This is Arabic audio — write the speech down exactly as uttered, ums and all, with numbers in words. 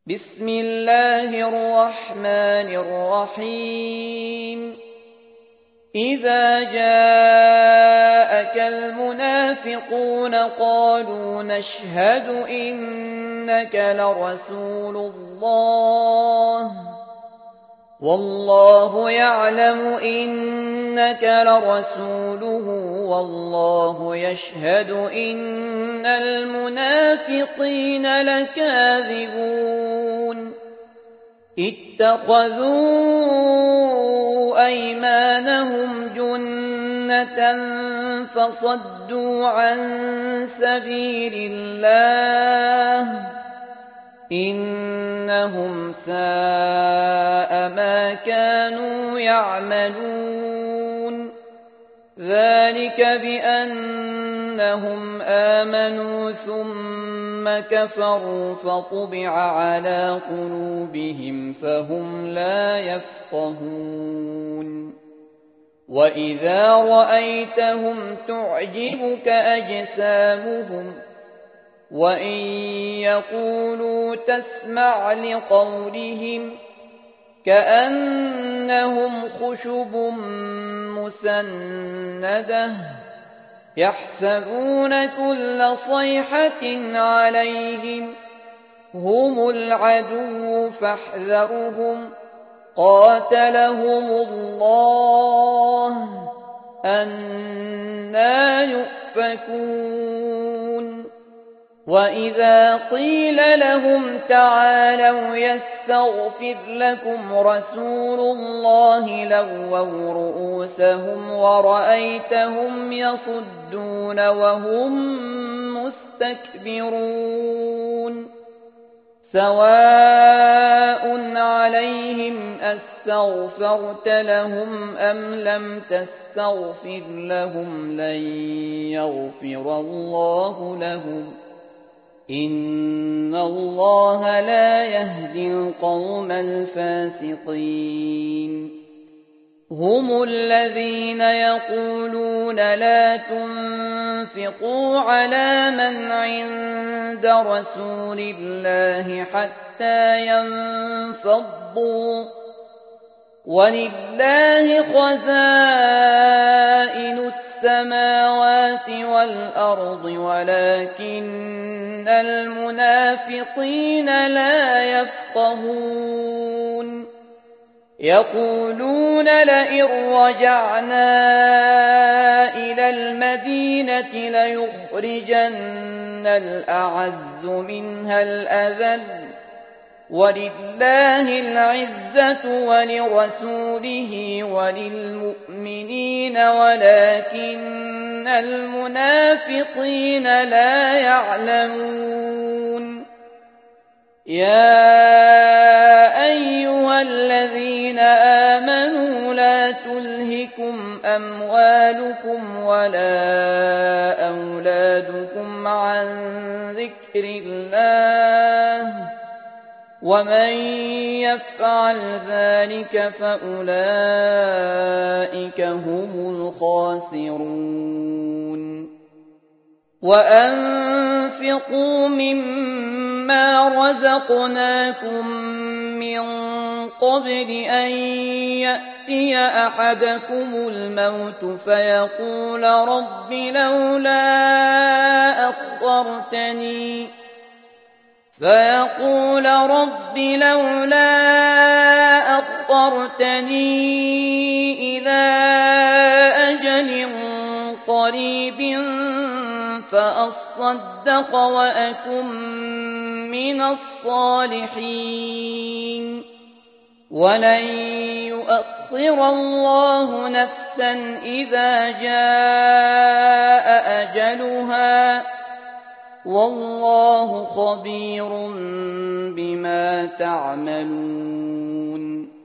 بسم الله الرحمن الرحيم إذا جاءك المنافقون قالوا نشهد إنك لرسول الله والله يعلم إنك لرسوله والله يشهد إن المنافقين لكاذبون اتخذوا أيمانهم جنة فصدوا عن سبيل الله إنهم ساء ما كانوا يعملون ذلك بأنهم آمنوا ثم كفروا فطبع على قلوبهم فهم لا يفقهون وإذا رأيتهم تعجبك أجسامهم وإن يقولوا تسمع لقولهم كأنهم خشب مسندة يحسبون كل صيحة عليهم هم العدو فاحذرهم قاتلهم الله أنى يؤفكون وإذا قيل لهم تعالوا يستغفر لكم رسول الله لووا رؤوسهم ورأيتهم يصدون وهم مستكبرون سواء عليهم أستغفرت لهم أم لم تستغفر لهم لن يغفر الله لهم إن الله لا يهدي القوم الفاسقين هم الذين يقولون لا تنفقوا على من عند رسول الله حتى ينفضوا ولله خزائن السماوات والأرض ولكن المنافقين لا يفقهون يقولون لئن رجعنا إلى المدينة ليخرجن الأعز منها الأذل ولله العزة ولرسوله وللمؤمنين ولكن المنافقين لا يعلمون يا أيها الذين آمنوا لا تلهكم أموالكم ولا أولادكم عن ذكر الله ومن يفعل ذلك فأولئك هم الخاسرون وأنفقوا مما رزقناكم من قبل أن يأتي أحدكم الموت فيقول رب لولا أخرتني فيقول رب لولا أخرتني إلى أجل قريب فأصدق وأكن من الصالحين ولن يؤخر الله نفسا إذا جاء أجلها والله خبير بما تعملون